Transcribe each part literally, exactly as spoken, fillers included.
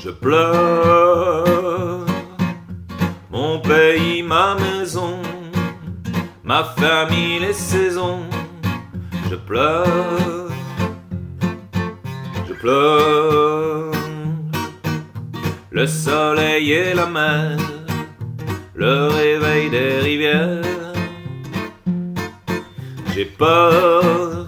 Je pleure mon pays, ma maison, ma famille, les saisons. Je pleure, je pleure le soleil et la mer, le réveil des rivières. J'ai peur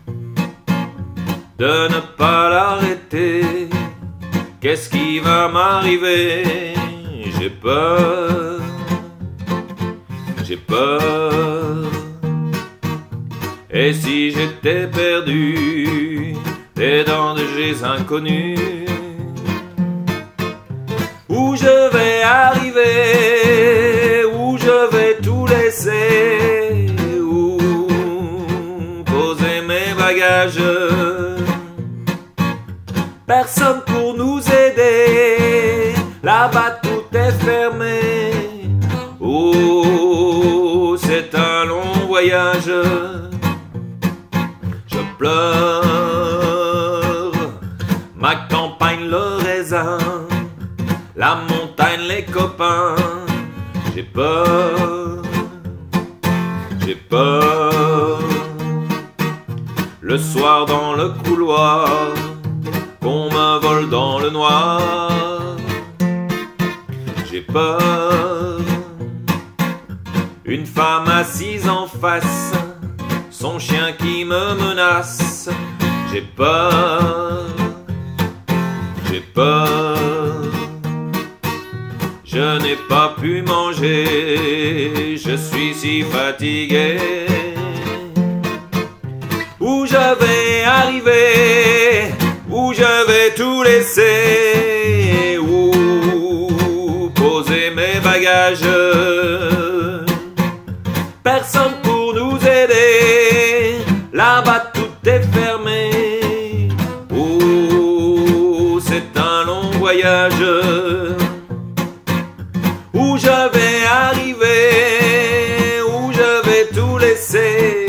de ne pas l'arrêter. Qu'est-ce qui va m'arriver? J'ai peur, j'ai peur. Et si j'étais perdu, et dans des geais inconnus, où je vais arriver, où je vais tout laisser, où poser mes bagages. Personne pour nous aider, là-bas tout est fermé. Oh, c'est un long voyage. Je pleure ma campagne, le raisin, la montagne, les copains. J'ai peur, j'ai peur. Le soir dans le couloir, qu'on me vole dans le noir. J'ai peur. Une femme assise en face, son chien qui me menace. J'ai peur, j'ai peur. Je n'ai pas pu manger, je suis si fatigué. Où je vais arriver, où je vais tout laisser, où poser mes bagages. Personne pour nous aider, là-bas tout est fermé. Oh, c'est un long voyage. Où je vais arriver, où je vais tout laisser.